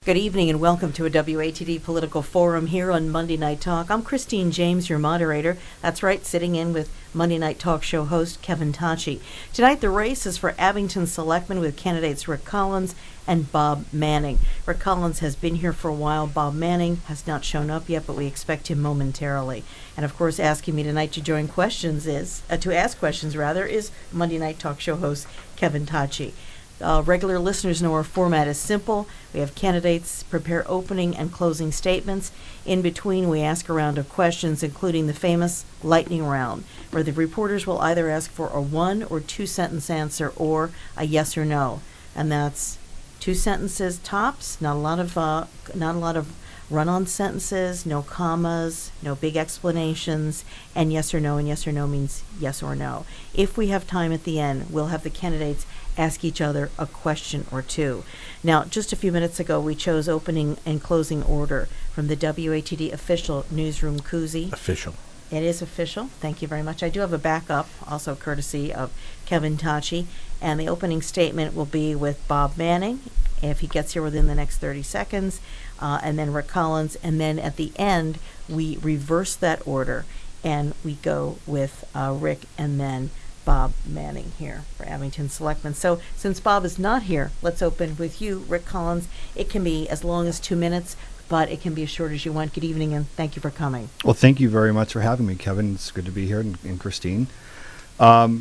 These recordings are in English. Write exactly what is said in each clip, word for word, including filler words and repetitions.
Good evening and welcome to a W A T D Political Forum here on Monday Night Talk. I'm Christine James, your moderator. That's right, sitting in with Monday Night Talk show host Kevin Tachi. Tonight the race is for Abington Selectmen with candidates Rick Collins and Bob Manning. Rick Collins has been here for a while. Bob Manning has not shown up yet, but we expect him momentarily. And of course, asking me tonight to join questions is, uh, to ask questions rather, is Monday Night Talk show host Kevin Tachi. Uh, regular listeners know our format is simple. We have candidates prepare opening and closing statements. In between, we ask a round of questions, including the famous lightning round, where the reporters will either ask for a one or two sentence answer or a yes or no. And that's two sentences tops, not a lot of uh, not a lot of run-on sentences, no commas, no big explanations, and yes or no, and yes or no means yes or no. If we have time at the end, we'll have the candidates ask each other a question or two. Now, just a few minutes ago, we chose opening and closing order from the W A T D official newsroom koozie. Official. It is official. Thank you very much. I do have a backup, also courtesy of Kevin Tachi, and the opening statement will be with Bob Manning, if he gets here within the next thirty seconds, uh, and then Rick Collins, and then at the end, we reverse that order, and we go with uh, Rick and then Bob Manning here for Abington Selectmen. So since Bob is not here, let's open with you, Rick Collins. It can be as long as two minutes, but it can be as short as you want. Good evening, and thank you for coming. Well, thank you very much for having me, Kevin. It's good to be here, and, and Christine. Um,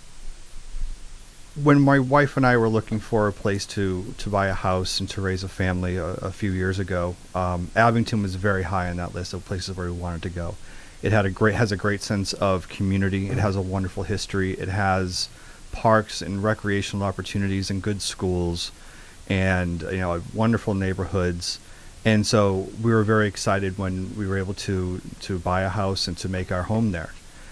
when my wife and I were looking for a place to, to buy a house and to raise a family a, a few years ago, um, Abington was very high on that list of places where we wanted to go. It had a great has a great sense of community. It has a wonderful history. It has parks and recreational opportunities and good schools, and you know wonderful neighborhoods. And so we were very excited when we were able to to buy a house and to make our home there.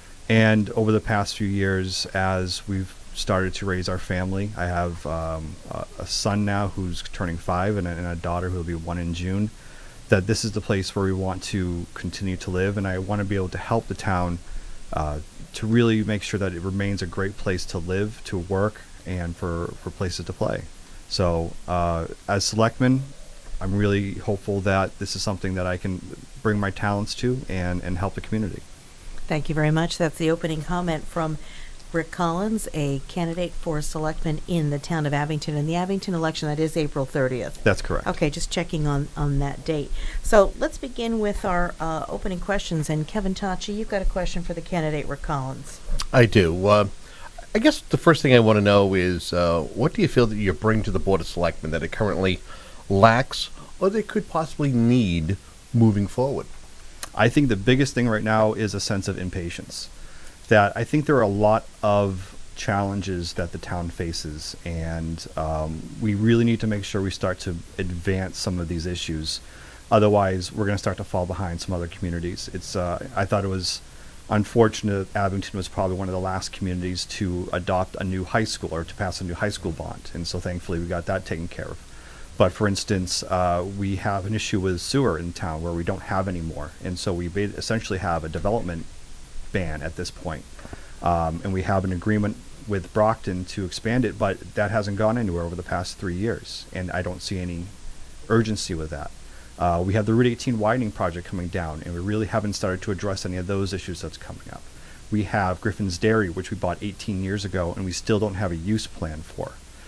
And over the past few years, as we've started to raise our family, I have um, a, a son now who's turning five, and a, and a daughter who will be one in June. That this is the place where we want to continue to live, and I want to be able to help the town uh, to really make sure that it remains a great place to live, to work, and for, for places to play. So uh, as selectman, I'm really hopeful that this is something that I can bring my talents to and, and help the community. Thank you very much. That's the opening comment from Rick Collins, a candidate for selectman in the town of Abington. And the Abington election, that is April thirtieth. That's correct. Okay, just checking on, on that date. So let's begin with our uh, opening questions. And Kevin Tachi, you've got a question for the candidate, Rick Collins. I do. Uh, I guess the first thing I want to know is uh, what do you feel that you bring to the Board of Selectmen that it currently lacks or they could possibly need moving forward? I think the biggest thing right now is a sense of impatience. That I think there are a lot of challenges that the town faces, and um, we really need to make sure we start to advance some of these issues. Otherwise, we're going to start to fall behind some other communities. It's uh, I thought it was unfortunate Abington was probably one of the last communities to adopt a new high school or to pass a new high school bond, and so thankfully we got that taken care of. But for instance, uh, we have an issue with sewer in town where we don't have any more, and so we ba- essentially have a development ban at this point. Um, and we have an agreement with Brockton to expand it, but that hasn't gone anywhere over the past three years, and I don't see any urgency with that. Uh, we have the Route eighteen widening project coming down, and we really haven't started to address any of those issues that's coming up. We have Griffin's Dairy, which we bought eighteen years ago, and we still don't have a use plan for.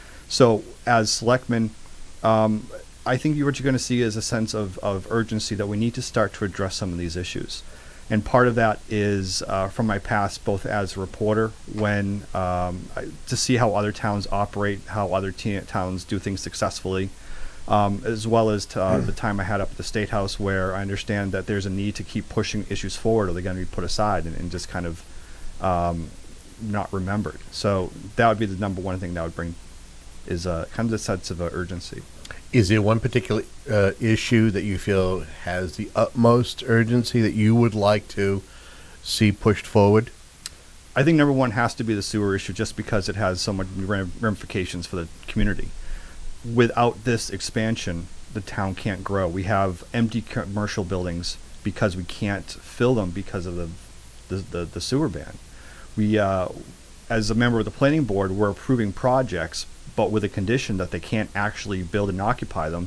So as selectmen, um, I think what you're going to see is a sense of, of urgency that we need to start to address some of these issues. And part of that is uh, from my past, both as a reporter, when um, I, to see how other towns operate, how other t- towns do things successfully, um, as well as to, uh, the time I had up at the State House, where I understand that there's a need to keep pushing issues forward, or they're going to be put aside and, and just kind of um, not remembered. So that would be the number one thing that would bring is uh, kind of a sense of uh, urgency. Is there one particular uh, issue that you feel has the utmost urgency that you would like to see pushed forward? I think number one has to be the sewer issue, just because it has so much ramifications for the community. Without this expansion, the town can't grow. We have empty commercial buildings because we can't fill them because of the the, the, the sewer ban. We, uh, as a member of the planning board, we're approving projects, but with a condition that they can't actually build and occupy them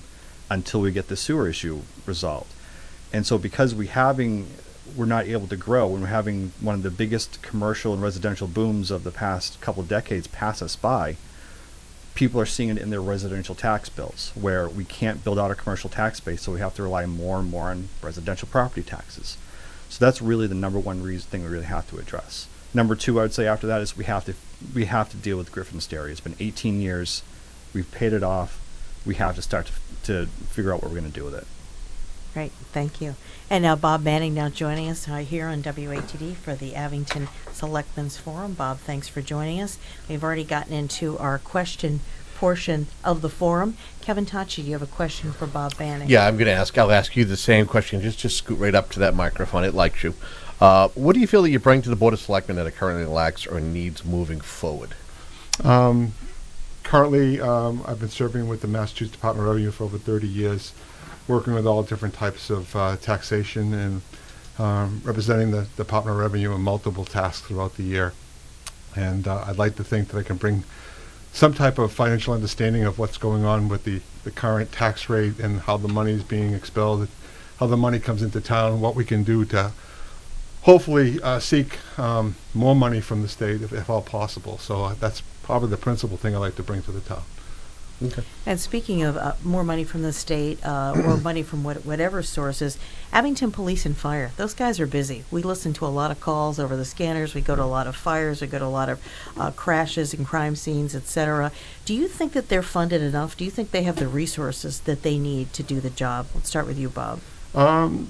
until we get the sewer issue resolved. And so because we having, we're not able to grow, and we're having one of the biggest commercial and residential booms of the past couple of decades pass us by, people are seeing it in their residential tax bills, where we can't build out a commercial tax base, so we have to rely more and more on residential property taxes. So that's really the number one reason thing we really have to address. Number two, I would say after that is we have to we have to deal with Griffin's Dairy. It's been eighteen years, we've paid it off. We have to start to, to figure out what we're going to do with it. Great, thank you. And now Bob Manning now joining us uh, here on W A T D for the Abington Selectmen's Forum. Bob, thanks for joining us. We've already gotten into our question portion of the forum. Kevin Tachi, you have a question for Bob Manning. Yeah, I'm going to ask. I'll ask you the same question. Just just scoot right up to that microphone. It likes you. Uh, what do you feel that you bring to the Board of Selectmen that it currently lacks or needs moving forward? Um, currently, um, I've been serving with the Massachusetts Department of Revenue for over thirty years, working with all different types of uh, taxation and um, representing the Department of Revenue in multiple tasks throughout the year. And uh, I'd like to think that I can bring some type of financial understanding of what's going on with the, the current tax rate and how the money is being expelled, how the money comes into town, what we can do to hopefully uh, seek um, more money from the state if, if all possible. So uh, that's probably the principal thing I'd like to bring to the town. Okay. And speaking of uh, more money from the state uh, or money from what, whatever sources, Abington Police and Fire, those guys are busy. We listen to a lot of calls over the scanners. We go to a lot of fires. We go to a lot of uh, crashes and crime scenes, et cetera. Do you think that they're funded enough? Do you think they have the resources that they need to do the job? Let's start with you, Bob. Um,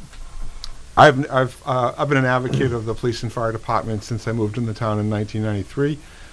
I've I've uh, I've been an advocate of the police and fire department since I moved into town in nineteen ninety-three.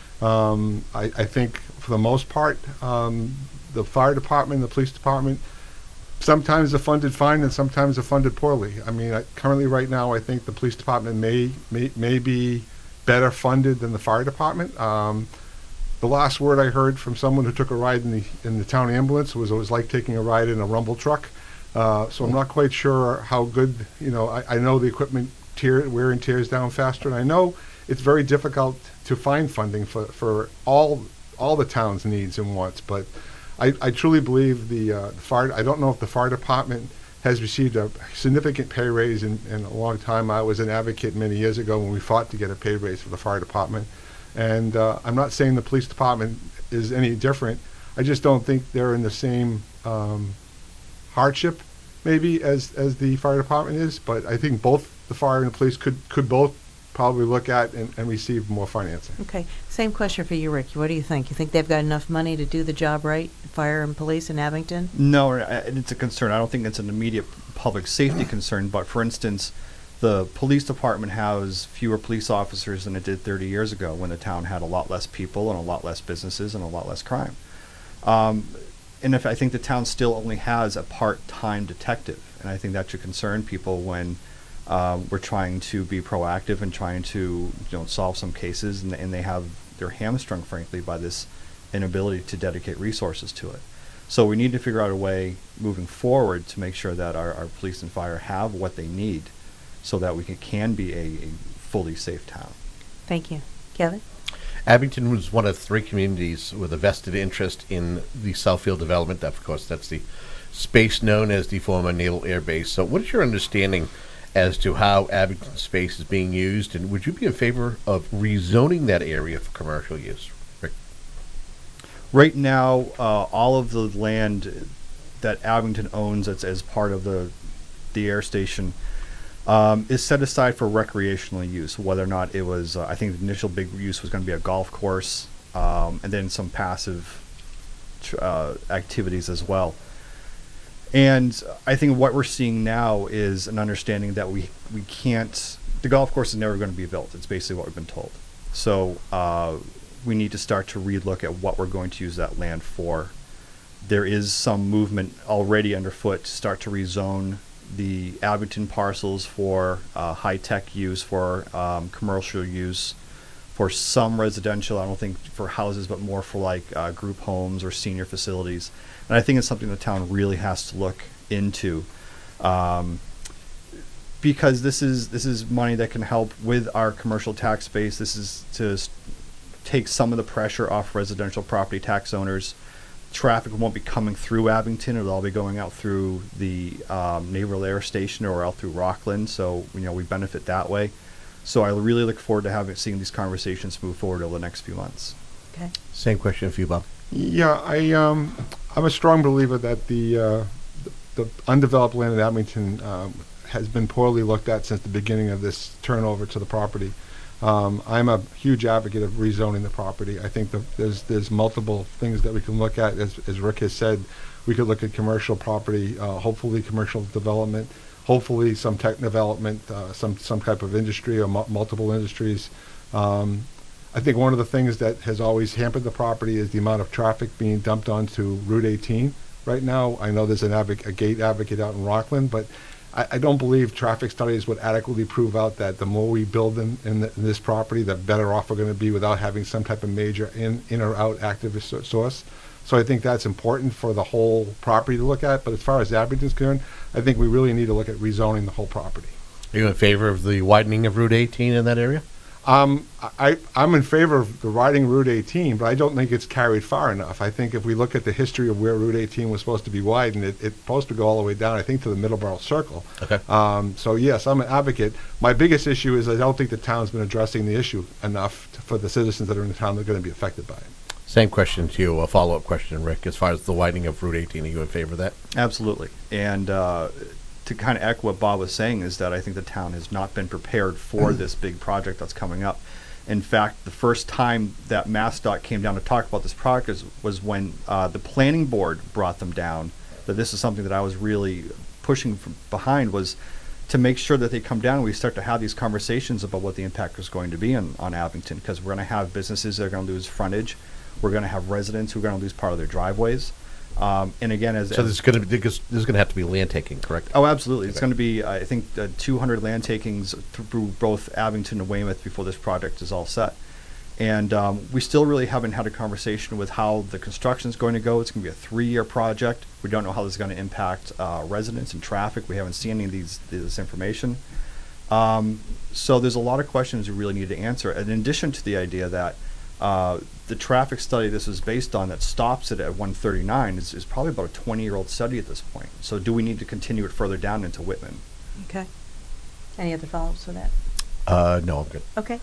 Um, I, I think for the most part, um, the fire department, the police department, sometimes they're funded fine and sometimes they're funded poorly. I mean, I, currently right now, I think the police department may may may be better funded than the fire department. Um, the last word I heard from someone who took a ride in the in the town ambulance was it was like taking a ride in a rumble truck. Uh, so I'm not quite sure how good, you know, I, I know the equipment tear, wear and tears down faster, and I know it's very difficult to find funding for, for all all the town's needs and wants, but I, I truly believe the, uh, the fire, I don't know if the fire department has received a significant pay raise in, in a long time. I was an advocate many years ago when we fought to get a pay raise for the fire department, and uh, I'm not saying the police department is any different. I just don't think they're in the same um, hardship maybe as as the fire department is, but I think both the fire and the police could could both probably look at and, and receive more financing. Okay, same question for you, Rick. What do you think? You think they've got enough money to do the job right, fire and police in Abington? No, uh, it's a concern. I don't think it's an immediate public safety concern, but for instance, the police department has fewer police officers than it did thirty years ago when the town had a lot less people and a lot less businesses and a lot less crime. Um, And if I think the town still only has a part-time detective, and I think that should concern people when um, we're trying to be proactive and trying to, you know, solve some cases, and, and they have they're hamstrung, frankly, by this inability to dedicate resources to it. So we need to figure out a way moving forward to make sure that our, our police and fire have what they need, so that we can, can be a, a fully safe town. Thank you, Kevin. Abington was one of three communities with a vested interest in the Southfield development. Of course, that's the space known as the former Naval Air Base. So what is your understanding as to how Abington space is being used, and would you be in favor of rezoning that area for commercial use? Rick? Right now, uh, all of the land that Abington owns that's as part of the the air station Um, is set aside for recreational use, whether or not it was, uh, I think the initial big use was going to be a golf course, um, and then some passive tr- uh, activities as well. And I think what we're seeing now is an understanding that we, we can't, the golf course is never going to be built. It's basically what we've been told. So uh, we need to start to relook at what we're going to use that land for. There is some movement already underfoot to start to rezone the Abington parcels for uh, high-tech use, for um, commercial use, for some residential, I don't think for houses, but more for like uh, group homes or senior facilities. And I think it's something the town really has to look into, um, because this is this is money that can help with our commercial tax base. This is to s- take some of the pressure off residential property tax owners traffic won't be coming through Abington. It'll all be going out through the um, Naval Air Station or out through Rockland. So, you know, we benefit that way. So I really look forward to having seeing these conversations move forward over the next few months. Okay. Same question for you, Bob. Yeah, I um, I'm a strong believer that the uh, the, the undeveloped land in Abington um, has been poorly looked at since the beginning of this turnover to the property. Um, I'm a huge advocate of rezoning the property. I think the, there's there's multiple things that we can look at. As, as Rick has said, we could look at commercial property, uh, hopefully commercial development, hopefully some tech development, uh, some some type of industry or mu- multiple industries. Um, I think one of the things that has always hampered the property is the amount of traffic being dumped onto Route eighteen right now. I know there's an advoc- a gate advocate out in Rockland, but I, I don't believe traffic studies would adequately prove out that the more we build in, in, the, in this property, the better off we're going to be without having some type of major in, in or out active so- source. So I think that's important for the whole property to look at. But as far as Abington's concerned, I think we really need to look at rezoning the whole property. Are you in favor of the widening of Route eighteen in that area? Um, I, I'm in favor of the riding Route eighteen, but I don't think it's carried far enough. I think if we look at the history of where Route eighteen was supposed to be widened, it, it's supposed to go all the way down, I think, to the Middleborough Circle. Okay. Um, so, yes, I'm an advocate. My biggest issue is I don't think the town's been addressing the issue enough to, for the citizens that are in the town that are going to be affected by it. Same question to you, a follow-up question, Rick. As far as the widening of Route eighteen, are you in favor of that? Absolutely. And uh, to kind of echo what Bob was saying is that I think the town has not been prepared for this big project that's coming up. In fact, the first time that MassDOT came down to talk about this project is, was when uh, the planning board brought them down, that this is something that I was really pushing from behind, was to make sure that they come down and we start to have these conversations about what the impact is going to be on, on Abington, because we're going to have businesses that are going to lose frontage. We're going to have residents who are going to lose part of their driveways. Um, and again, as So there's going to be there's going to have to be land taking, correct? oh, absolutely, it's Okay. going to be I think uh, two hundred land takings through both Abington and Weymouth before this project is all set. And um, we still really haven't had a conversation with how the construction is going to go. It's going to be a three-year project. We don't know how this is going to impact uh, residents and traffic. We haven't seen any of these this information. Um, so there's a lot of questions we really need to answer. And in addition to the idea that uh, the traffic study this is based on that stops it at one thirty-nine is, is probably about a twenty-year-old study at this point. So do we need to continue it further down into Whitman? Okay. Any other follow-ups with that? Uh, no, I'm good. Okay.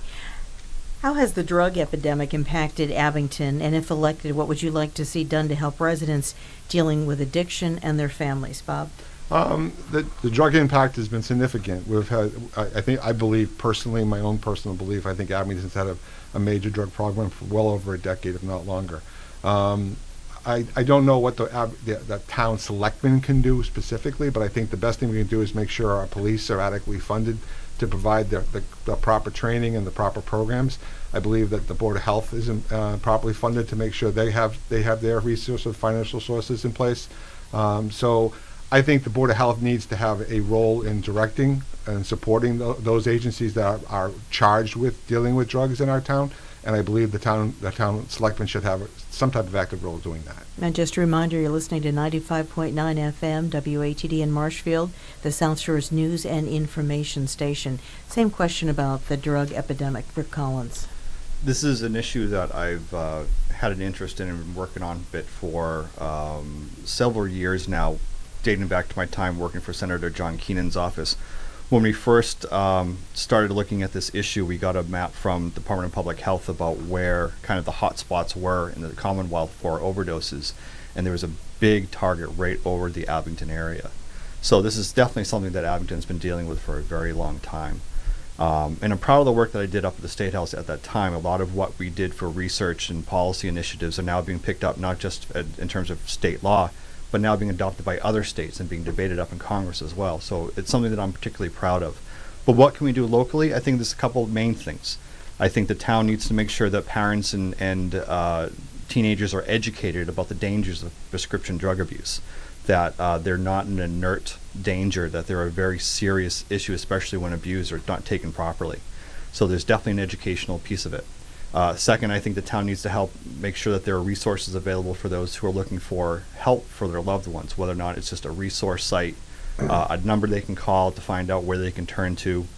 How has the drug epidemic impacted Abington? And if elected, what would you like to see done to help residents dealing with addiction and their families, Bob? Um, the, the drug impact has been significant. We've had, I, I think, I believe personally, my own personal belief, I think Abington's had a, a major drug problem for well over a decade, if not longer. Um, I, I don't know what the, ab- the, the town selectmen can do specifically, but I think the best thing we can do is make sure our police are adequately funded to provide the, the, the proper training and the proper programs. I believe that the Board of Health isn't uh, properly funded to make sure they have they have their resources, financial sources in place. Um, so I think the Board of Health needs to have a role in directing and supporting th- those agencies that are, are charged with dealing with drugs in our town. And I believe the town the town selectmen should have some type of active role doing that. And just a reminder, you're listening to ninety-five point nine F M, W A T D in Marshfield, the South Shore's news and information station. Same question about the drug epidemic. Rick Collins. This is an issue that I've uh, had an interest in and been working on a bit for um, several years now, dating back to my time working for Senator John Keenan's office. When we first um, started looking at this issue, we got a map from the Department of Public Health about where kind of the hot spots were in the Commonwealth for overdoses, and there was a big target right over the Abington area. So this is definitely something that Abington's been dealing with for a very long time. Um, and I'm proud of the work that I did up at the State House at that time. A lot of what we did for research and policy initiatives are now being picked up, not just at, in terms of state law, but now being adopted by other states and being debated up in Congress as well. So it's something that I'm particularly proud of. But what can we do locally? I think there's a couple of main things. I think the town needs to make sure that parents and, and uh, teenagers are educated about the dangers of prescription drug abuse, that uh, they're not an inert danger, that they're a very serious issue, especially when abused or not taken properly. So there's definitely an educational piece of it. Uh, second, I think the town needs to help make sure that there are resources available for those who are looking for help for their loved ones, whether or not it's just a resource site, uh, a number they can call to find out where they can turn to.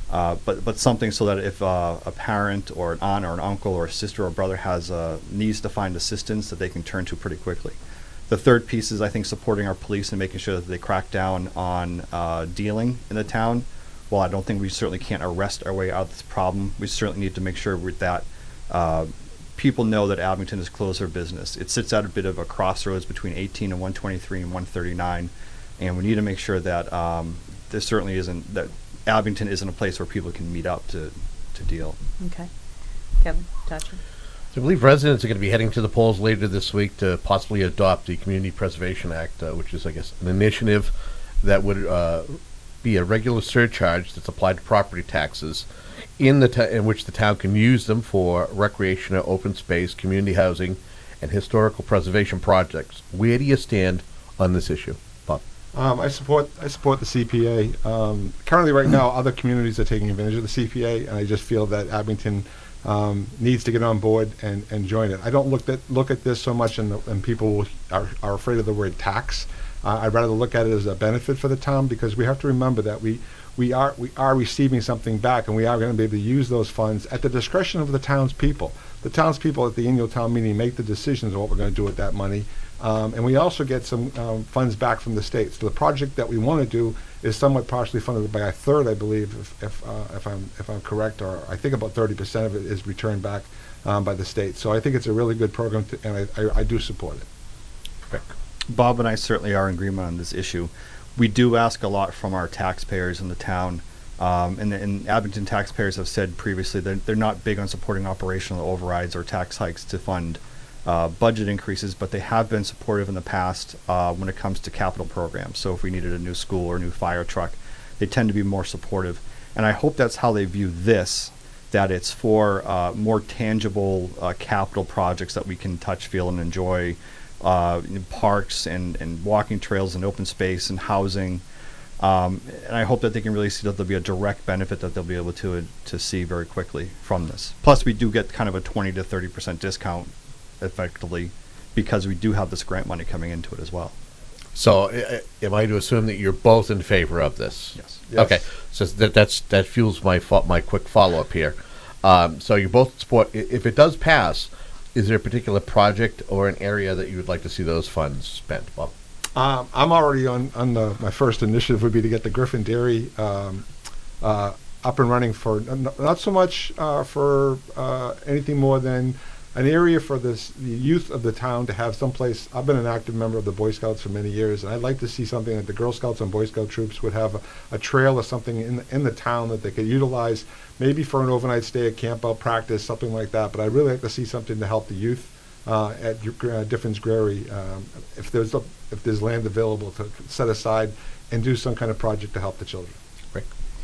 Uh, but but something so that if uh, a parent or an aunt or an uncle or a sister or brother has uh, needs to find assistance, that they can turn to pretty quickly. The third piece is, I think, supporting our police and making sure that they crack down on uh, dealing in the town. Well, I don't think we certainly can't arrest our way out of this problem. We certainly need to make sure with that uh, people know that Abington has closed their business. It sits at a bit of a crossroads between eighteen and one twenty-three and one thirty-nine, and we need to make sure that um, there certainly isn't that Abington isn't a place where people can meet up to to deal. Okay. Kevin, Tachi? So I believe residents are going to be heading to the polls later this week to possibly adopt the Community Preservation Act, uh, which is, I guess, an initiative that would uh, be a regular surcharge that's applied to property taxes in the ta- in which the town can use them for recreational, open space, community housing, and historical preservation projects. Where do you stand on this issue, Bob? Um, I support I support the C P A. Um, currently, right now, other communities are taking advantage of the C P A, and I just feel that Abington um, needs to get on board and, and join it. I don't look at look at this so much, and, and people are, are afraid of the word tax. Uh, I'd rather look at it as a benefit for the town, because we have to remember that we we are we are receiving something back, and we are going to be able to use those funds at the discretion of the townspeople. The townspeople at the annual town meeting make the decisions on what we're going to do with that money. Um, and we also get some um, funds back from the state. So the project that we want to do is somewhat partially funded by a third, I believe, if if, uh, if I'm if I'm correct, or I think about thirty percent of it is returned back um, by the state. So I think it's a really good program, to, and I, I, I do support it. Perfect. Bob and I certainly are in agreement on this issue. We do ask a lot from our taxpayers in the town, um, and, and Abington taxpayers have said previously that they're not big on supporting operational overrides or tax hikes to fund Uh, budget increases, but they have been supportive in the past uh, when it comes to capital programs. So if we needed a new school or a new fire truck, they tend to be more supportive. And I hope that's how they view this, that it's for uh, more tangible uh, capital projects that we can touch, feel, and enjoy, uh, in parks and, and walking trails and open space and housing. Um, and I hope that they can really see that there'll be a direct benefit that they'll be able to to see very quickly from this. Plus, we do get kind of a twenty to thirty percent discount effectively, because we do have this grant money coming into it as well. So, uh, am I to assume that you're both in favor of this? Yes. Yes. Okay. So that that's that fuels my fo- my quick follow up here. Um, so you both support. i- If it does pass, is there a particular project or an area that you would like to see those funds spent, Bob? Um, I'm already on, on the, my first initiative would be to get the Griffin Dairy um, uh, up and running for, n- not so much uh, for uh, anything more than an area for this, the youth of the town to have someplace. I've been an active member of the Boy Scouts for many years, and I'd like to see something that the Girl Scouts and Boy Scout troops would have a, a trail or something in the, in the town that they could utilize, maybe for an overnight stay, a camp out practice, something like that. But I'd really like to see something to help the youth uh, at uh, Diffin's Grary, um, if there's a, if there's land available to set aside and do some kind of project to help the children. Rick?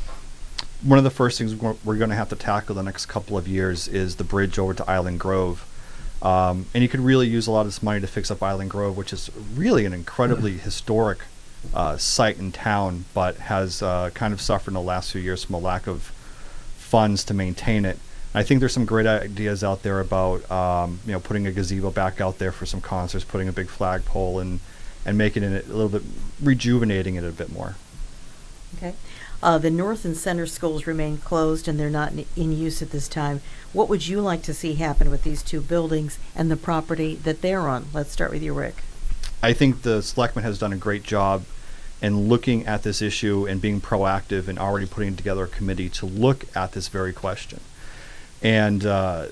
One of the first things we're, we're going to have to tackle the next couple of years is the bridge over to Island Grove. Um, and you could really use a lot of this money to fix up Island Grove, which is really an incredibly historic uh, site in town, but has uh, kind of suffered in the last few years from a lack of funds to maintain it. And I think there's some great ideas out there about um, you know, putting a gazebo back out there for some concerts, putting a big flagpole, and and making it a little bit, rejuvenating it a bit more. Okay. Uh, the North and Center schools remain closed and they're not in, in use at this time. What would you like to see happen with these two buildings and the property that they're on? Let's start with you, Rick. I think the selectmen has done a great job in looking at this issue and being proactive and already putting together a committee to look at this very question. And uh,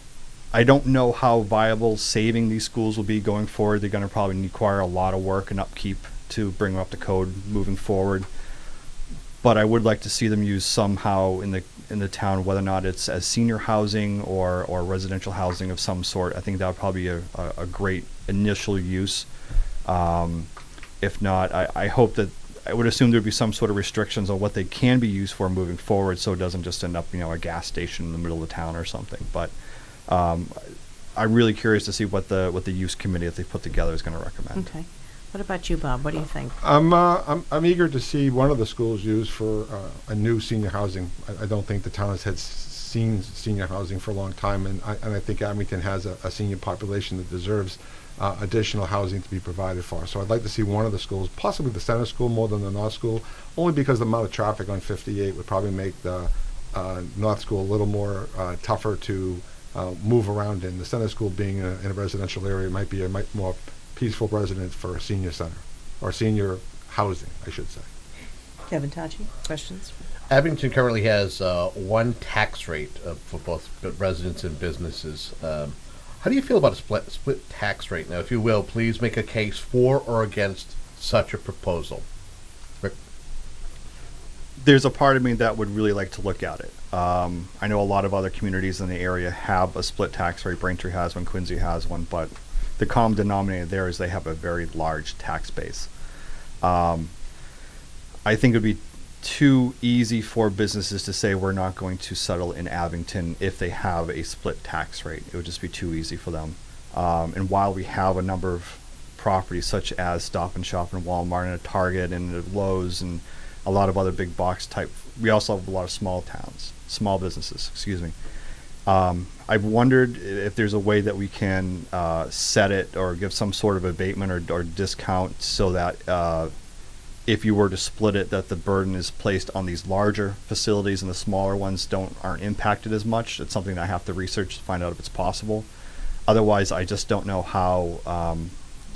I don't know how viable saving these schools will be going forward. They're going to probably require a lot of work and upkeep to bring them up to code moving forward. But I would like to see them used somehow in the in the town, whether or not it's as senior housing or, or residential housing of some sort. I think that would probably be a, a, a great initial use. Um, if not, I, I hope that, I would assume there'd be some sort of restrictions on what they can be used for moving forward, so it doesn't just end up, you know, a gas station in the middle of the town or something. But um, I'm really curious to see what the what the use committee that they put together is going to recommend. Okay. What about you, Bob? What do you think? I'm, uh, I'm I'm eager to see one of the schools used for uh, a new senior housing. I, I don't think the town has had s- seen senior housing for a long time, and I, and I think Abington has a, a senior population that deserves uh, additional housing to be provided for. So I'd like to see one of the schools, possibly the center school more than the north school, only because the amount of traffic on fifty-eight would probably make the uh, north school a little more uh, tougher to uh, move around in. The center school being a, in a residential area might be a might more peaceful residence for a senior center, or senior housing, I should say. Kevin Tachi, questions? Abington currently has uh, one tax rate uh, for both residents and businesses. Um, how do you feel about a split split tax rate? Now, if you will, please make a case for or against such a proposal. Rick? There's a part of me that would really like to look at it. Um, I know a lot of other communities in the area have a split tax rate. Braintree has one, Quincy has one, but the common denominator there is they have a very large tax base. Um, I think it would be too easy for businesses to say we're not going to settle in Abington if they have a split tax rate. It would just be too easy for them. Um, and while we have a number of properties such as Stop and Shop and Walmart and a Target and a Lowe's and a lot of other big box type, we also have a lot of small towns, small businesses, excuse me. Um, I've wondered if there's a way that we can uh, set it or give some sort of abatement or, or discount so that uh, if you were to split it, that the burden is placed on these larger facilities and the smaller ones don't aren't impacted as much. It's something that I have to research to find out if it's possible. Otherwise, I just don't know how um,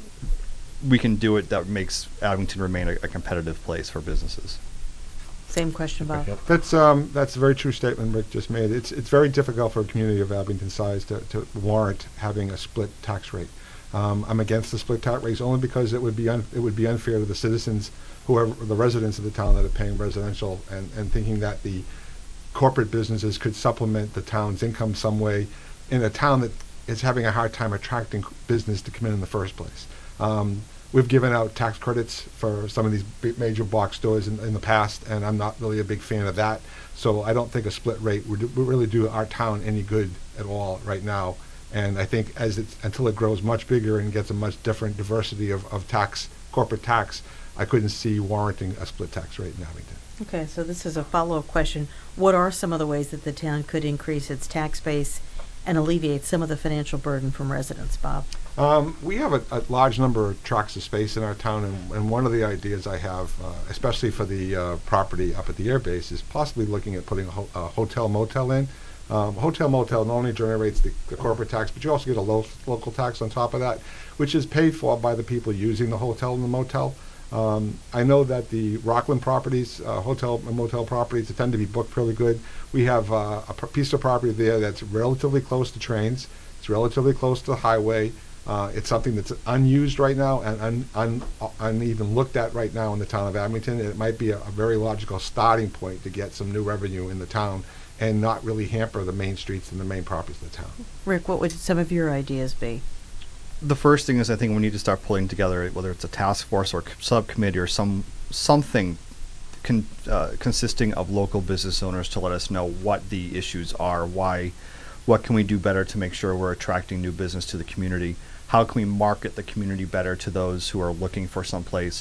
we can do it that makes Abington remain a, a competitive place for businesses. Same question, Bob. That's um, that's a very true statement Rick just made. It's it's very difficult for a community of Abington size to, to warrant having a split tax rate. Um, I'm against the split tax rates only because it would be un- it would be unfair to the citizens, whoever the residents of the town that are paying residential, and, and thinking that the corporate businesses could supplement the town's income some way in a town that is having a hard time attracting business to come in in the first place. Um, we've given out tax credits for some of these big major box stores in, in the past, and I'm not really a big fan of that. So I don't think a split rate would, would really do our town any good at all right now. And I think as it until it grows much bigger and gets a much different diversity of, of tax, corporate tax, I couldn't see warranting a split tax rate in Abington. Okay, so this is a follow-up question. What are some of the ways that the town could increase its tax base and alleviate some of the financial burden from residents, Bob? Um, we have a, a large number of tracts of space in our town, and, and one of the ideas I have, uh, especially for the uh, property up at the air base, is possibly looking at putting a, ho- a hotel motel in. Um, hotel motel not only generates the, the corporate tax, but you also get a lo- local tax on top of that, which is paid for by the people using the hotel and the motel. Um, I know that the Rockland properties, uh, hotel and motel properties, tend to be booked pretty good. We have uh, a p- piece of property there that's relatively close to trains. It's relatively close to the highway. Uh, it's something that's unused right now and un, un, un, uneven looked at right now in the town of Abington. And it might be a, a very logical starting point to get some new revenue in the town and not really hamper the main streets and the main properties of the town. Rick, what would some of your ideas be? The first thing is I think we need to start pulling together, whether it's a task force or c- subcommittee or some something con, uh, consisting of local business owners to let us know what the issues are, why, what can we do better to make sure we're attracting new business to the community, how can we market the community better to those who are looking for someplace.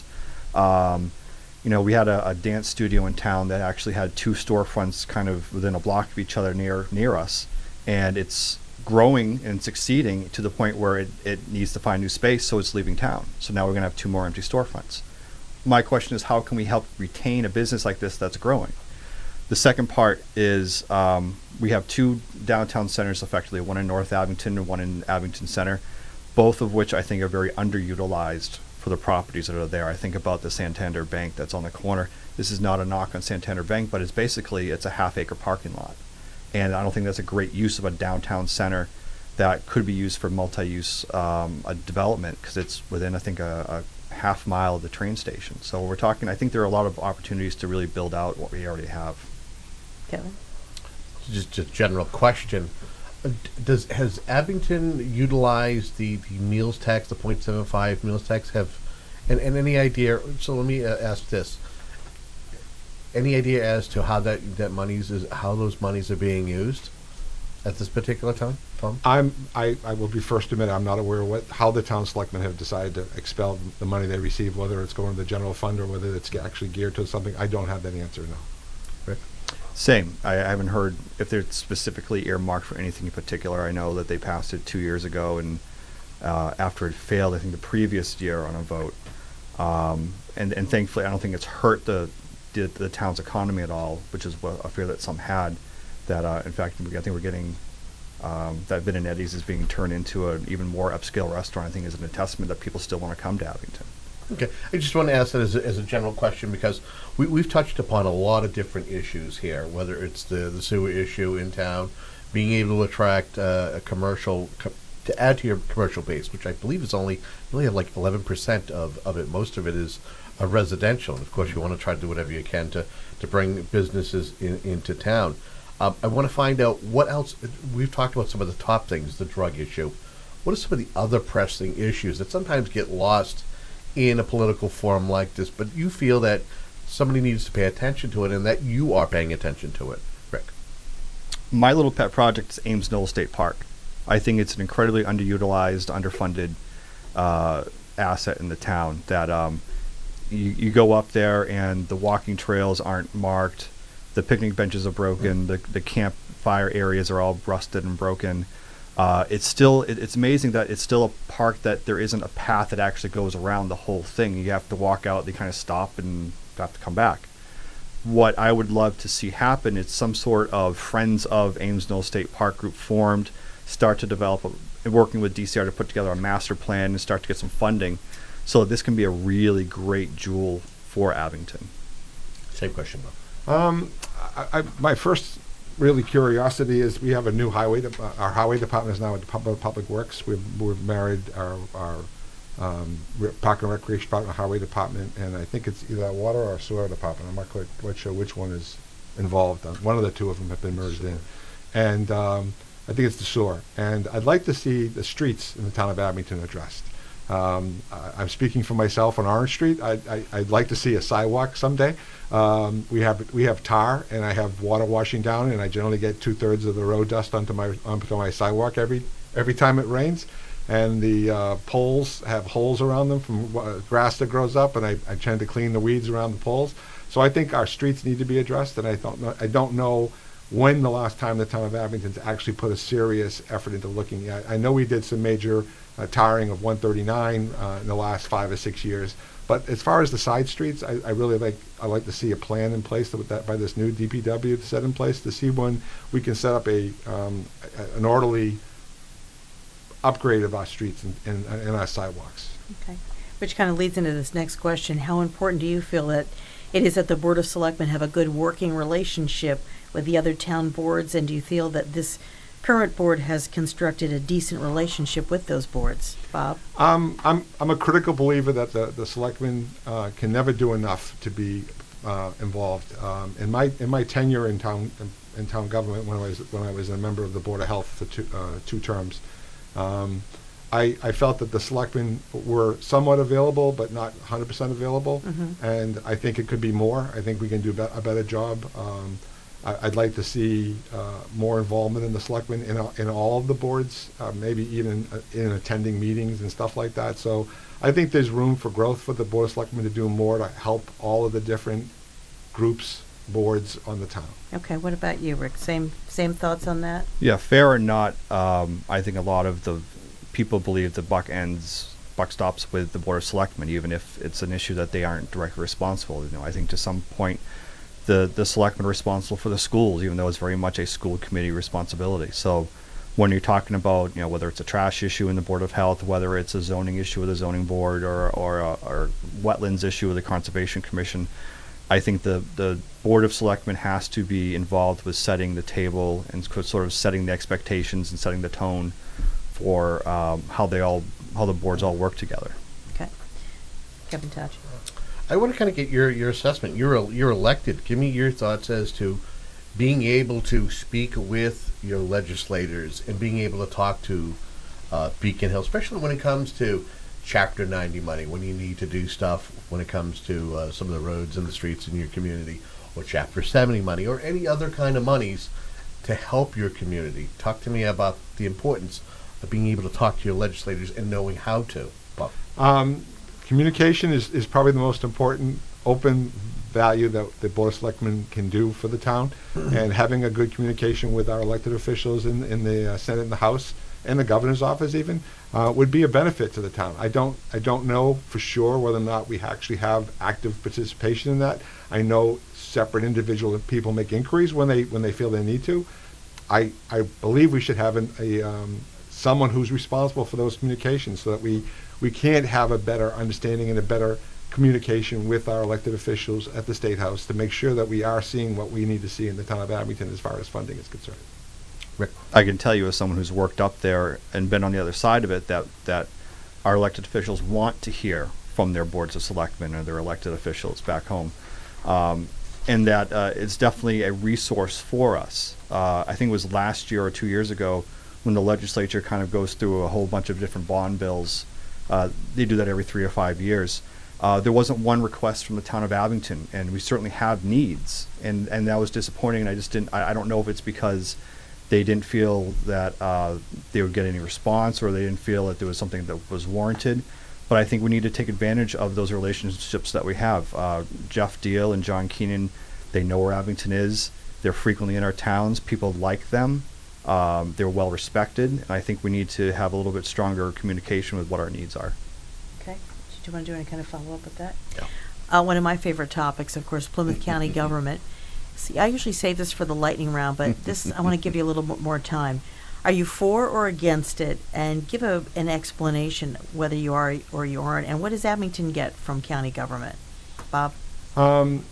Um, you know, we had a, a dance studio in town that actually had two storefronts kind of within a block of each other near near us, and it's growing and succeeding to the point where it, it needs to find new space, so it's leaving town. So now we're going to have two more empty storefronts. My question is, how can we help retain a business like this that's growing? The second part is um, we have two downtown centers effectively, one in North Abington and one in Abington Center, both of which I think are very underutilized for the properties that are there. I think about the Santander Bank that's on the corner. This is not a knock on Santander Bank, but it's basically, it's a half acre parking lot. And I don't think that's a great use of a downtown center that could be used for multi-use um, a development, because it's within, I think, a, a half mile of the train station. So we're talking, I think there are a lot of opportunities to really build out what we already have. Kevin? Just a general question. Uh, d- Does has Abington utilized the, the meals tax, the point seven five meals tax? Have and, and any idea? So let me uh, ask this: any idea as to how that that monies is how those monies are being used at this particular time? Tom? I'm, I, I will be first to admit I'm not aware of what, how the town selectmen have decided to expel the money they receive, whether it's going to the general fund or whether it's actually geared to something. I don't have that answer now. Rick? Same. I, I haven't heard if they're specifically earmarked for anything in particular. I know that they passed it two years ago, and uh, after it failed, I think, the previous year on a vote. Um, and, and thankfully, I don't think it's hurt the, the the town's economy at all, which is what a fear that some had. That uh, in fact, I think we're getting um, that Vin and Eddie's is being turned into an even more upscale restaurant. I think is an testament that people still want to come to Abington. Okay, I just want to ask that as a, as a general question because we, we've touched upon a lot of different issues here, whether it's the, the sewer issue in town, being able to attract uh, a commercial, co- to add to your commercial base, which I believe is only, you only have like eleven percent of, of it. Most of it is uh, residential. And of course, you want to try to do whatever you can to, to bring businesses in, into town. Um, I want to find out what else, we've talked about some of the top things, the drug issue. What are some of the other pressing issues that sometimes get lost in a political forum like this, but you feel that somebody needs to pay attention to it and that you are paying attention to it? Rick? My little pet project is Ames Knoll State Park. I think it's an incredibly underutilized, underfunded uh, asset in the town that um, you, you go up there and the walking trails aren't marked, the picnic benches are broken, the, the campfire areas are all rusted and broken. Uh, it's still, it, it's amazing that it's still a park that there isn't a path that actually goes around the whole thing. You have to walk out, they kind of stop and have to come back. What I would love to see happen is some sort of Friends of Ames Knoll State Park group formed, start to develop, a, working with D C R to put together a master plan and start to get some funding so that this can be a really great jewel for Abington. Same question, Bob. Um, I, I, my first really curiosity is we have a new highway. De- uh, our highway department is now at the Public, Public Works. We've, we've married our, our um, re- Park and Recreation Department, Highway Department, and I think it's either water or sewer department. I'm not quite, quite sure which one is involved. Uh, one of the two of them have been merged in, and um, I think it's the sewer. And I'd like to see the streets in the town of Abington addressed. Um, I, I'm speaking for myself on Orange Street. I, I, I'd like to see a sidewalk someday. Um, we have we have tar, and I have water washing down, and I generally get two thirds of the road dust onto my onto my sidewalk every every time it rains. And the uh, poles have holes around them from uh, grass that grows up, and I, I tend to clean the weeds around the poles. So I think our streets need to be addressed, and I don't know I don't know when the last time the town of Abington's actually put a serious effort into looking at. I know we did some major uh, tarring of one thirty-nine uh, in the last five or six years. But as far as the side streets, I, I really like I like to see a plan in place that, that by this new D P W to set in place to see when we can set up a, um, a an orderly upgrade of our streets and, and, and our sidewalks. Okay. Which kind of leads into this next question. How important do you feel that it is that the Board of Selectmen have a good working relationship with the other town boards, and do you feel that this current board has constructed a decent relationship with those boards? Bob? Um, I'm I'm a critical believer that the the selectmen uh, can never do enough to be uh, involved. Um, in my in my tenure in town in, in town government, when I was when I was a member of the Board of Health for two uh, two terms, um, I I felt that the selectmen were somewhat available, but not one hundred percent available. Mm-hmm. And I think it could be more. I think we can do be- a better job. Um, I'd like to see uh, more involvement in the selectmen in, in all of the boards, uh, maybe even uh, in attending meetings and stuff like that. So I think there's room for growth for the Board of Selectmen to do more to help all of the different groups, boards on the town. Okay, what about you, Rick? Same same thoughts on that? Yeah, fair or not, um, I think a lot of the people believe the buck ends, buck stops with the Board of Selectmen, even if it's an issue that they aren't directly responsible. You know, I think to some point, the the selectmen are responsible for the schools, even though it's very much a school committee responsibility. So when you're talking about, you know, whether it's a trash issue in the Board of Health, whether it's a zoning issue with the zoning board, or or a, or wetlands issue with the Conservation Commission, I think the the Board of Selectmen has to be involved with setting the table and sort of setting the expectations and setting the tone for um, how they all how the boards all work together. Okay. Kevin Touch. I want to kind of get your, your assessment. You're a, you're elected. Give me your thoughts as to being able to speak with your legislators and being able to talk to uh, Beacon Hill, especially when it comes to Chapter ninety money, when you need to do stuff when it comes to uh, some of the roads and the streets in your community, or Chapter seventy money, or any other kind of monies to help your community. Talk to me about the importance of being able to talk to your legislators and knowing how to. Bob. Um, communication is, is probably the most important open value that the Board of Selectmen can do for the town, and having a good communication with our elected officials in, in the uh, Senate and the House and the governor's office even. uh, would be a benefit to the town. I don't I don't know for sure whether or not we actually have active participation in that. I know separate individual people make inquiries when they when they feel they need to. I I believe we should have an, a um, someone who's responsible for those communications, so that we we can have a better understanding and a better communication with our elected officials at the State House to make sure that we are seeing what we need to see in the town of Abington as far as funding is concerned. Rick? I can tell you, as someone who's worked up there and been on the other side of it, that that our elected officials want to hear from their boards of selectmen or their elected officials back home, um, and that uh, it's definitely a resource for us. Uh, I think it was last year or two years ago when the legislature kind of goes through a whole bunch of different bond bills. Uh, they do that every three or five years. Uh, there wasn't one request from the town of Abington, and we certainly have needs, and, and that was disappointing. And I just didn't. I, I don't know if it's because they didn't feel that uh, they would get any response, or they didn't feel that there was something that was warranted. But I think we need to take advantage of those relationships that we have. Uh, Jeff Deal and John Keenan, they know where Abington is. They're frequently in our towns. People like them. Um, they're well respected. And I think we need to have a little bit stronger communication with what our needs are. Okay. Do you want to do any kind of follow-up with that? Yeah. Uh, one of my favorite topics, of course, Plymouth County government. See, I usually save this for the lightning round, but this I want to give you a little bit more time. Are you for or against it? And give a, an explanation whether you are or you aren't. And what does Abington get from county government? Bob? Um,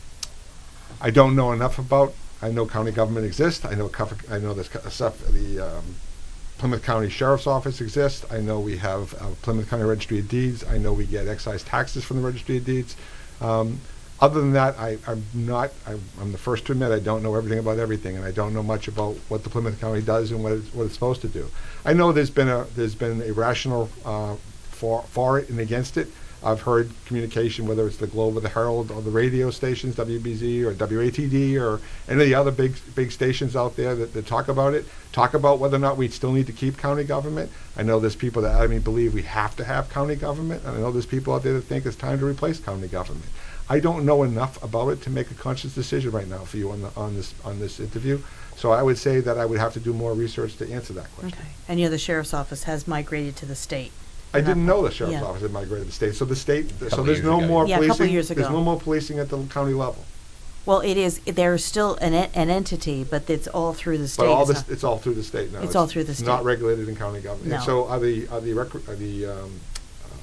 I don't know enough about. I know county government exists. I know Cuffolk, I know this co- stuff. The um, Plymouth County Sheriff's Office exists. I know we have uh, Plymouth County Registry of Deeds. I know we get excise taxes from the Registry of Deeds. Um, other than that, I, I'm not. I, I'm the first to admit I don't know everything about everything, and I don't know much about what the Plymouth County does and what it's, what it's supposed to do. I know there's been a there's been a rational uh, for for it and against it. I've heard communication, whether it's the Globe or the Herald or the radio stations, W B Z or W A T D or any of the other big big stations out there that, that talk about it, talk about whether or not we still need to keep county government. I know there's people that I mean believe we have to have county government, and I know there's people out there that think it's time to replace county government. I don't know enough about it to make a conscious decision right now for you on the, on this on this interview. So I would say that I would have to do more research to answer that question. Okay. And you know the Sheriff's Office has migrated to the state. I didn't know the sheriff's Yeah. office had migrated to the state. So the state, so Couple there's years no ago. more Yeah, a couple policing. years There's ago. no more policing at the county level. Well, it is. There's still an en- an entity, but it's all through the state. But all It's this, not- it's all through the state now. It's all through the It's not state. regulated in county government. No. And so are the are the rec- are the um, uh,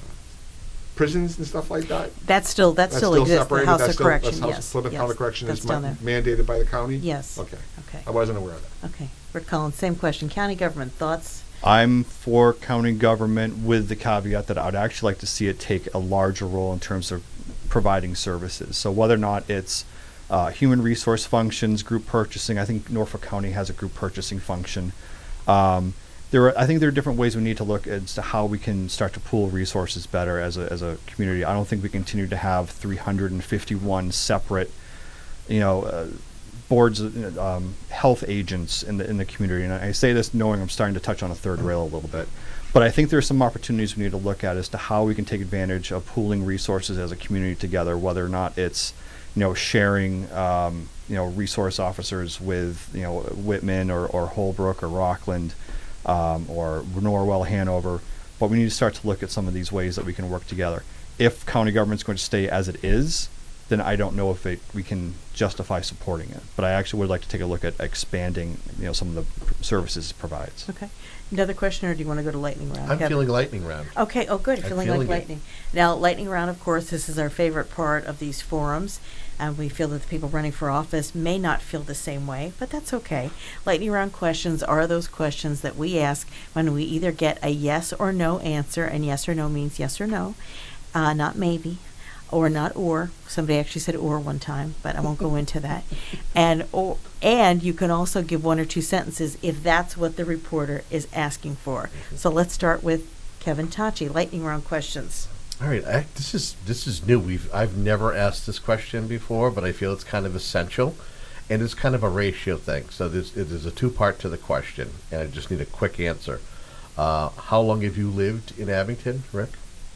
prisons and stuff like that? That still that That's still, still exists. separated? The House That's of still- Correction. that's House- Yes. Plymouth yes, County Correction that's is down ma- there. mandated by the county? Yes. Okay. Okay. I wasn't aware of that. Okay. Rick Collins, same question. County government thoughts? I'm for county government with the caveat that I'd actually like to see it take a larger role in terms of providing services. So whether or not it's uh, human resource functions, group purchasing, I think Norfolk County has a group purchasing function. Um, there are, I think there are different ways we need to look as to how we can start to pool resources better as a, as a community. I don't think we continue to have three hundred fifty-one separate, you know, uh, boards, uh, um, health agents in the in the community, and I say this knowing I'm starting to touch on a third rail a little bit. But I think there are some opportunities we need to look at as to how we can take advantage of pooling resources as a community together, whether or not it's, you know, sharing, um, you know, resource officers with, you know, Whitman or, or Holbrook or Rockland, um, or Norwell, Hanover. But we need to start to look at some of these ways that we can work together. If county government's going to stay as it is, then I don't know if it, we can justify supporting it. But I actually would like to take a look at expanding, you know, some of the p- services it provides. Okay. Another question, or do you want to go to lightning round? I'm Kevin? feeling lightning round. Okay. Oh, good. I'm Feeling, feeling like it. lightning. Now, lightning round. Of course, this is our favorite part of these forums, and we feel that the people running for office may not feel the same way, but that's okay. Lightning round questions are those questions that we ask when we either get a yes or no answer, and yes or no means yes or no, uh, not maybe. Or not or. Somebody actually said or one time, but I won't go into that. And or and you can also give one or two sentences if that's what the reporter is asking for. So let's start with Kevin Tachi. Lightning round questions. All right, I, this is this is new. We've I've never asked this question before, but I feel it's kind of essential, and it's kind of a ratio thing. So there's there's a two part to the question, and I just need a quick answer. Uh, how long have you lived in Abington, Rick?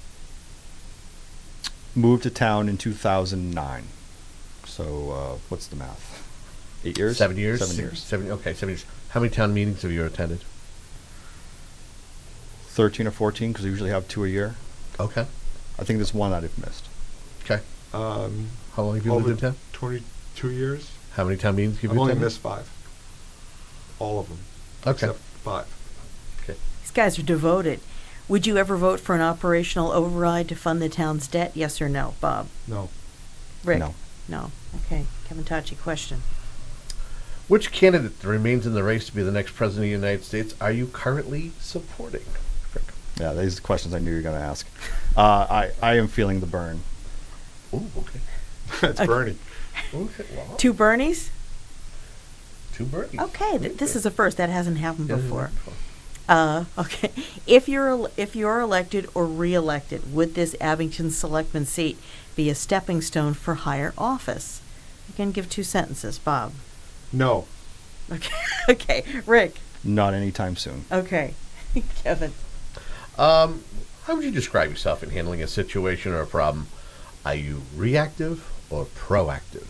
Moved to town in two thousand nine. So uh, what's the math? Eight years? Seven years. Seven years. Seven. Okay, seven years. How many town meetings have you attended? thirteen or fourteen, because we usually have two a year. Okay. I think there's one that I've missed. Okay. Um, How long have you lived over in town? twenty-two years. How many town meetings have you I've only attended? missed five. All of them. Okay. Except five. Okay. These guys are devoted. Would you ever vote for an operational override to fund the town's debt? Yes or no, Bob? No. Rick? No. No. Okay. Kevin Tachi, question. Which candidate that remains in the race to be the next president of the United States are you currently supporting? Rick? Yeah, these are the questions I knew you were going to ask. Uh, I, I am feeling the burn. Ooh, okay. That's Okay. Bernie. Okay. Well, Two Bernies? two birdies. Okay. Th- this is a first. That hasn't happened Yeah, before. before. Uh, okay. If you're el- if you're elected or re-elected, would this Abington Selectman seat be a stepping stone for higher office? You can give two sentences, Bob. No. Okay. Okay. Rick. Not anytime soon. Okay. Kevin. Um, how would you describe yourself in handling a situation or a problem? Are you reactive or proactive?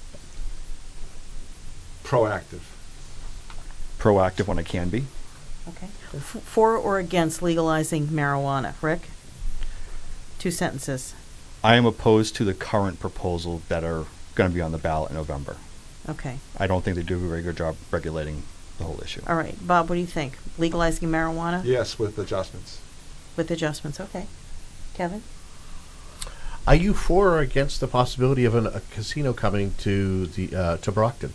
Proactive. Proactive when I can be. Okay. F- for or against legalizing marijuana, Rick? Two sentences. I am opposed to the current proposal that are going to be on the ballot in November. Okay. I don't think they do a very good job regulating the whole issue. All right. Bob, what do you think? Legalizing marijuana Yes, with adjustments. with adjustments. Okay. Kevin? Are you for or against the possibility of an, a casino coming to the uh, to Brockton?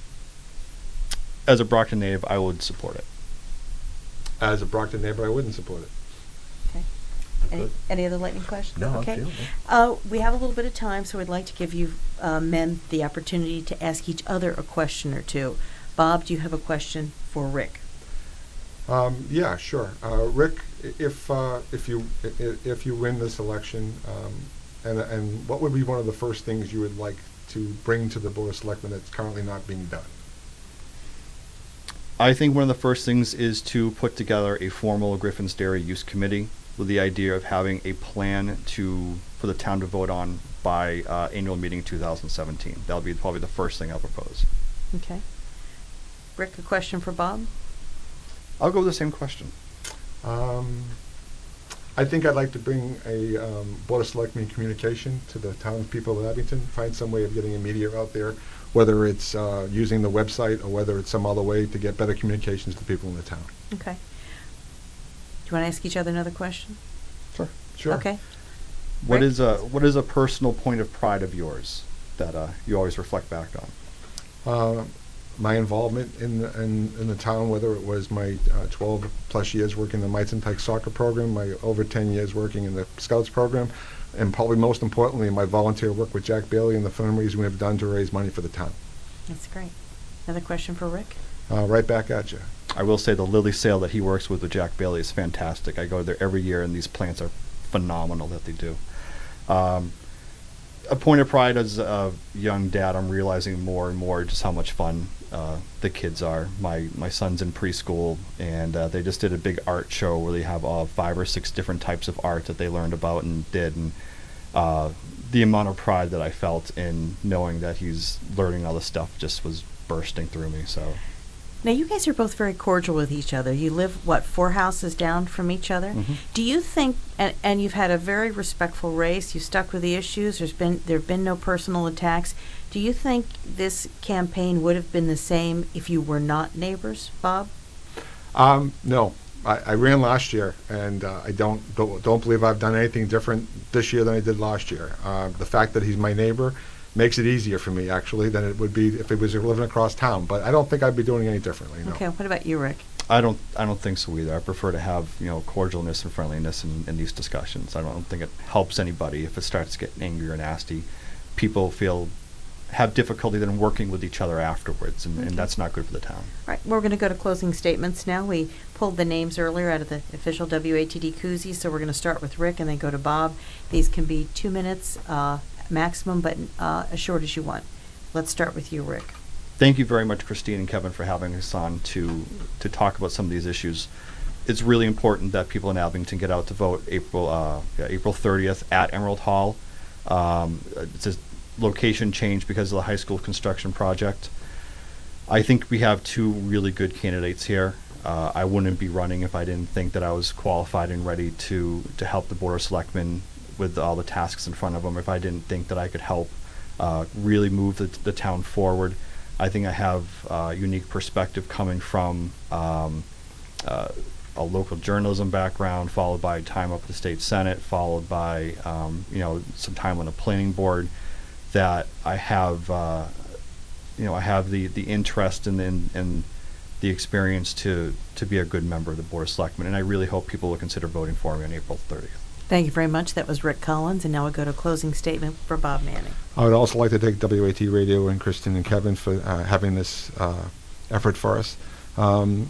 As a Brockton native, I would support it. As a Brockton neighbor, I wouldn't support it. Okay. Any, Good. any other lightning questions? No, Okay. absolutely. Uh, we have a little bit of time, so I'd like to give you uh, men the opportunity to ask each other a question or two. Bob, do you have a question for Rick? Um, yeah, sure. Uh, Rick, i- if uh, if you i- i- if you win this election, um, and and what would be one of the first things you would like to bring to the Board of Selectmen that's currently not being done? I think one of the first things is to put together a formal Griffin's Dairy Use Committee with the idea of having a plan to for the town to vote on by uh, annual meeting two thousand seventeen. That'll be probably the first thing I'll propose. Okay. Rick, a question for Bob? I'll go with the same question. Um, I think I'd like to bring a um, Board of Selectmen communication to the townspeople of Abington, find some way of getting a media out there, whether it's uh, using the website or whether it's some other way to get better communications to people in the town. Okay. Do you want to ask each other another question? Sure. Sure. Okay. What Rick? is a what is a personal point of pride of yours that uh, you always reflect back on? Uh, my involvement in the, in, in the town, whether it was my uh, twelve plus years working in the Mites and Pikes soccer program, my over ten years working in the Scouts program, and probably most importantly, my volunteer work with Jack Bailey and the fundraising we have done to raise money for the town. That's great. Another question for Rick? Uh, right back at you. I will say the lily sale that he works with with Jack Bailey is fantastic. I go there every year, and these plants are phenomenal that they do. Um, a point of pride as a young dad, I'm realizing more and more just how much fun uh, the kids are. My my son's in preschool, and uh, they just did a big art show where they have uh, five or six different types of art that they learned about and did, and uh, the amount of pride that I felt in knowing that he's learning all this stuff just was bursting through me. So. Now, you guys are both very cordial with each other. You live, what, four houses down from each other? Mhm. Do you think, and, and you've had a very respectful race, you stuck with the issues, there's been, there have been no personal attacks. Do you think this campaign would have been the same if you were not neighbors, Bob? Um, no, I, I ran last year, and uh, I don't, don't don't believe I've done anything different this year than I did last year. Uh, the fact that he's my neighbor makes it easier for me, actually, than it would be if he was living across town. But I don't think I'd be doing any differently. No. Okay, what about you, Rick? I don't. I don't think so either. I prefer to have you know cordialness and friendliness in, in these discussions. I don't think it helps anybody if it starts getting angry or nasty. People feel have difficulty then working with each other afterwards, and, Okay. and that's not good for the town. All right, we're going to go to closing statements now. We pulled the names earlier out of the official W A T D koozie, so we're going to start with Rick and then go to Bob. These can be two minutes uh, maximum, but uh, as short as you want. Let's start with you, Rick. Thank you very much, Christine and Kevin, for having us on to to talk about some of these issues. It's really important that people in Abington get out to vote April uh, yeah, April thirtieth at Emerald Hall. Um, it's a location change because of the high school construction project. I think we have two really good candidates here. Uh, I wouldn't be running if I didn't think that I was qualified and ready to to help the Board of Selectmen with all the tasks in front of them. If I didn't think that I could help uh, really move the, the town forward, I think I have a uh, unique perspective coming from um, uh, a local journalism background, followed by time up at the state senate, followed by um, you know some time on the planning board. That I have, uh, you know, I have the the interest and and, and the experience to to be a good member of the Board of Selectmen, and I really hope people will consider voting for me on April thirtieth. Thank you very much. That was Rick Collins, and now we go to a closing statement for Bob Manning. I would also like to thank W A T Radio and Kristen and Kevin for uh, having this uh, effort for us. Um,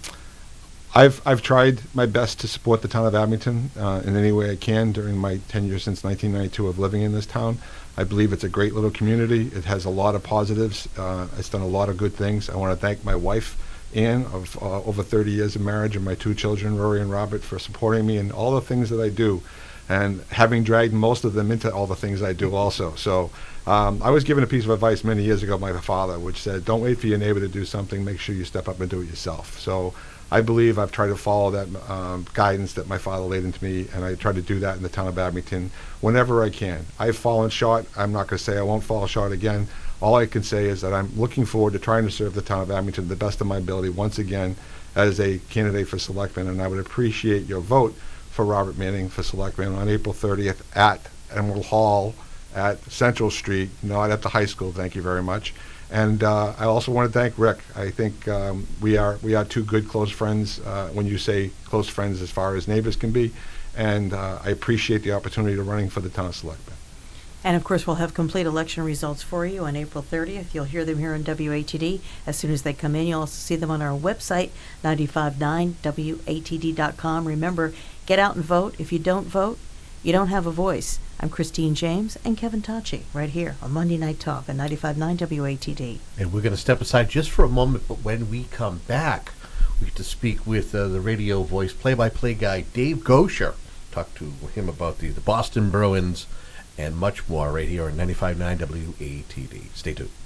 I've I've tried my best to support the town of Abington uh, in any way I can during my tenure since nineteen ninety-two of living in this town. I believe it's a great little community. It has a lot of positives. Uh, it's done a lot of good things. I want to thank my wife, Ann, of uh, over thirty years of marriage, and my two children, Rory and Robert, for supporting me in all the things that I do, and having dragged most of them into all the things I do also. So um, I was given a piece of advice many years ago by my father, which said, don't wait for your neighbor to do something, make sure you step up and do it yourself. So I believe I've tried to follow that um, guidance that my father laid into me, and I try to do that in the town of Abington whenever I can. I've fallen short. I'm not going to say I won't fall short again. All I can say is that I'm looking forward to trying to serve the town of Abington to the best of my ability once again as a candidate for selectman, and I would appreciate your vote for Robert Manning for selectman on April thirtieth at Emerald Hall at Central Street, not at the high school. Thank you very much. And uh, I also want to thank Rick. I think um, we are we are two good close friends. Uh, when you say close friends, as far as neighbors can be, and uh, I appreciate the opportunity to running for the town of Selectmen. And of course, we'll have complete election results for you on April thirtieth. You'll hear them here on W A T D as soon as they come in. You'll also see them on our website, nine five nine W A T D dot com. Remember, get out and vote. If you don't vote, you don't have a voice. I'm Christine James and Kevin Tachi right here on Monday Night Talk on ninety-five point nine W A T D. And we're going to step aside just for a moment, but when we come back, we get to speak with uh, the radio voice play-by-play guy, Dave Gosher. Talk to him about the, the Boston Bruins and much more right here on ninety-five point nine W A T D. Stay tuned.